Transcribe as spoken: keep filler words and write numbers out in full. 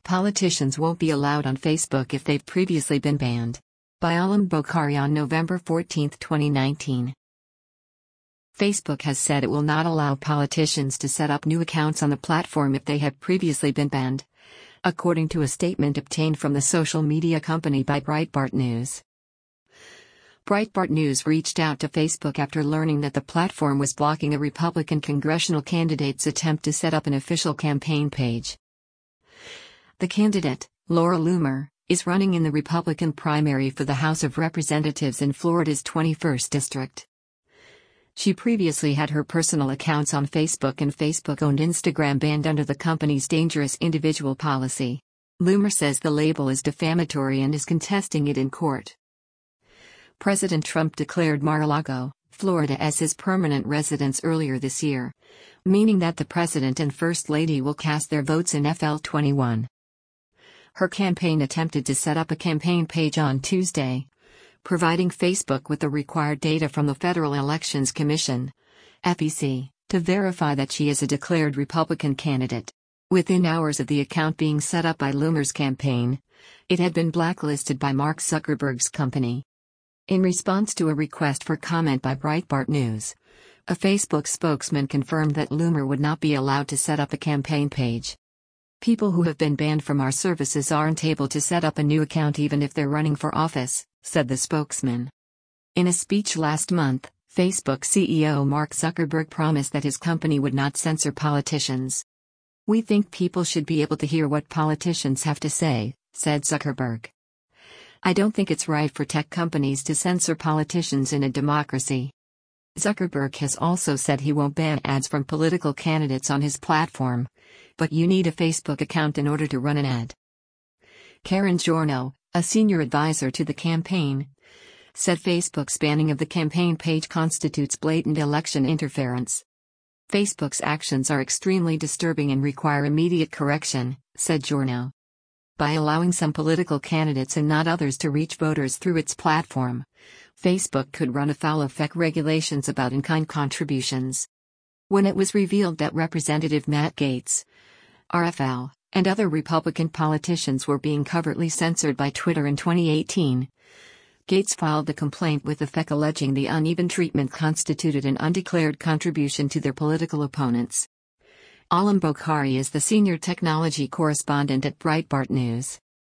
Politicians won't be allowed on Facebook if they've previously been banned. By Alam Bokhari on November fourteenth, twenty nineteen. Facebook has said it will not allow politicians to set up new accounts on the platform if they have previously been banned, according to a statement obtained from the social media company by Breitbart News. Breitbart News reached out to Facebook after learning that the platform was blocking a Republican congressional candidate's attempt to set up an official campaign page. The candidate, Laura Loomer, is running in the Republican primary for the House of Representatives in Florida's twenty-first District. She previously had her personal accounts on Facebook and Facebook-owned Instagram banned under the company's dangerous individual policy. Loomer says the label is defamatory and is contesting it in court. President Trump declared Mar-a-Lago, Florida as his permanent residence earlier this year, meaning that the President and First Lady will cast their votes in F L twenty-one. Her campaign attempted to set up a campaign page on Tuesday, providing Facebook with the required data from the Federal Elections Commission, F E C, to verify that she is a declared Republican candidate. Within hours of the account being set up by Loomer's campaign, it had been blacklisted by Mark Zuckerberg's company. In response to a request for comment by Breitbart News, a Facebook spokesman confirmed that Loomer would not be allowed to set up a campaign page. People who have been banned from our services aren't able to set up a new account even if they're running for office, said the spokesman. In a speech last month, Facebook C E O Mark Zuckerberg promised that his company would not censor politicians. "We think people should be able to hear what politicians have to say," said Zuckerberg. "I don't think it's right for tech companies to censor politicians in a democracy." Zuckerberg has also said he won't ban ads from political candidates on his platform, but you need a Facebook account in order to run an ad. Karen Giorno, a senior advisor to the campaign, said Facebook's banning of the campaign page constitutes blatant election interference. "Facebook's actions are extremely disturbing and require immediate correction," said Giorno. By allowing some political candidates and not others to reach voters through its platform, Facebook could run afoul of F E C regulations about in-kind contributions. When it was revealed that Representative Matt Gaetz, R F L, and other Republican politicians were being covertly censored by Twitter in twenty eighteen, Gaetz filed a complaint with the F E C alleging the uneven treatment constituted an undeclared contribution to their political opponents. Alam Bokhari is the senior technology correspondent at Breitbart News.